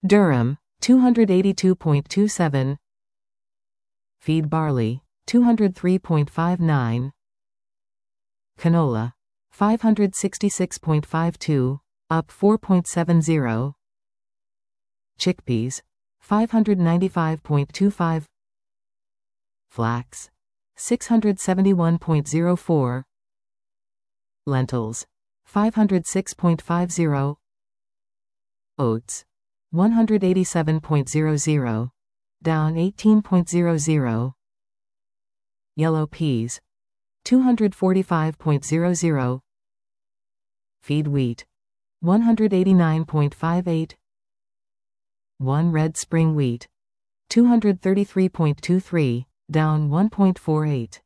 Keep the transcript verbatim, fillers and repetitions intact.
Durum, two eighty-two point two seven. Feed barley, two oh three point five nine. Canola, five sixty-six point five two, up four point seven zero. Chickpeas, five ninety-five point two five. Flax, six seventy-one point zero four. Lentils, five oh six point five zero. Oats, one eighty-seven point zero zero, down eighteen point zero zero. Yellow peas, two forty-five point zero zero. Feed wheat, one eighty-nine point five eight. One red spring wheat, two thirty-three point two three, down one point four eight.